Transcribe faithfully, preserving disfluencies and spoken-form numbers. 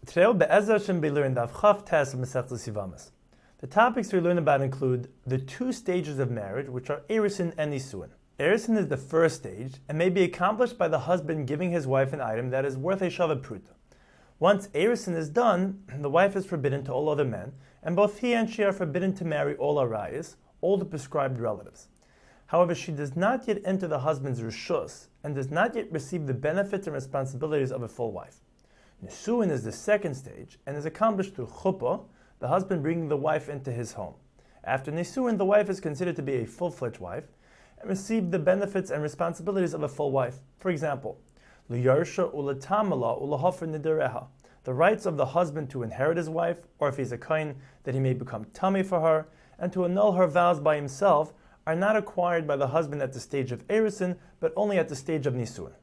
Today we'll be'ezras Hashem be learning Daf Chaf Tes of Masechtas Yivamis. The topics we learn about include the two stages of marriage, which are Erusin and Nisuin. Erusin is the first stage and may be accomplished by the husband giving his wife an item that is worth a Shava Pruta. Once Erusin is done, the wife is forbidden to all other men, and both he and she are forbidden to marry all arayas, all the prescribed relatives. However, she does not yet enter the husband's rishus and does not yet receive the benefits and responsibilities of a full wife. Nisuin is the second stage and is accomplished through chuppah, the husband bringing the wife into his home. After Nisuin, the wife is considered to be a full-fledged wife and receive the benefits and responsibilities of a full wife. For example, liyarsha ulatamala ulahofer nidareha, the rights of the husband to inherit his wife, or if he's a kohen, that he may become tummy for her, and to annul her vows by himself, are not acquired by the husband at the stage of Erusin, but only at the stage of Nisuin.